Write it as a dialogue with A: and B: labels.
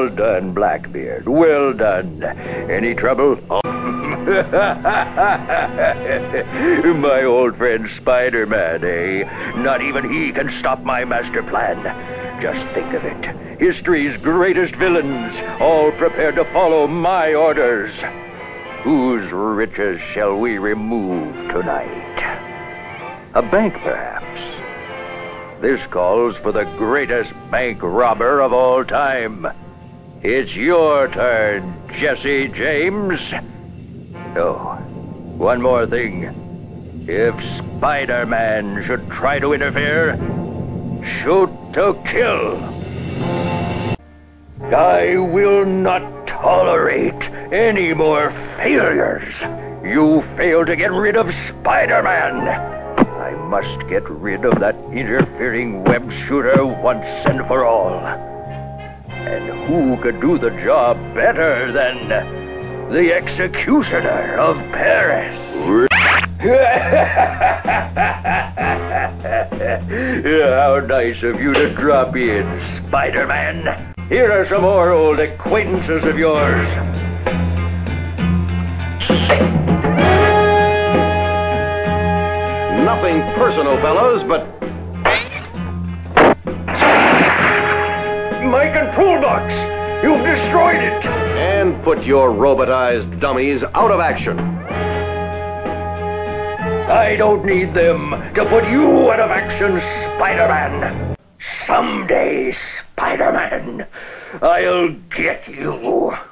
A: Well done, Blackbeard. Well done. Any trouble? My old friend Spider-Man, eh? Not even he can stop my master plan. Just think of it. History's greatest villains, all prepared to follow my orders. Whose riches shall we remove tonight? A bank, perhaps. This calls for the greatest bank robber of all time. It's your turn, Jesse James. Oh, one more thing. If Spider-Man should try to interfere, shoot to kill. I will not tolerate any more failures. You failed to get rid of Spider-Man. I must get rid of that interfering web shooter once and for all. And who could do the job better than the executioner of Paris? How nice of you to drop in, Spider-Man. Here are some more old acquaintances of yours.
B: Nothing personal, fellows, but...
A: My control box! You've destroyed it!
B: And put your robotized dummies out of action.
A: I don't need them to put you out of action, Spider-Man. Someday, Spider-Man, I'll get you.